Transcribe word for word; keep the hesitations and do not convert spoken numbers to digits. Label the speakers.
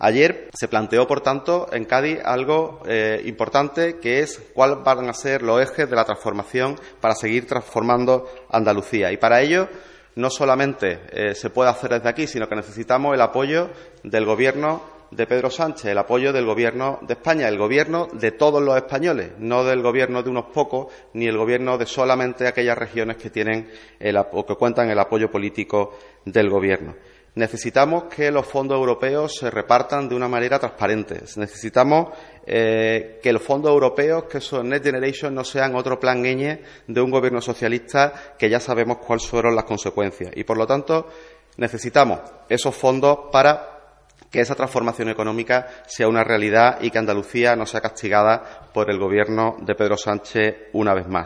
Speaker 1: Ayer se planteó, por tanto, en Cádiz algo eh, importante, que es cuáles van a ser los ejes de la transformación para seguir transformando Andalucía. Y para ello no solamente eh, se puede hacer desde aquí, sino que necesitamos el apoyo del Gobierno de Pedro Sánchez, el apoyo del Gobierno de España, el Gobierno de todos los españoles, no del Gobierno de unos pocos, ni el Gobierno de solamente aquellas regiones que tienen el, o que cuentan el apoyo político del Gobierno. Necesitamos que los fondos europeos se repartan de una manera transparente. Necesitamos eh, que los fondos europeos, que son Next Generation, no sean otro plan Gueñe de un gobierno socialista que ya sabemos cuáles fueron las consecuencias. Y, por lo tanto, necesitamos esos fondos para que esa transformación económica sea una realidad y que Andalucía no sea castigada por el Gobierno de Pedro Sánchez una vez más.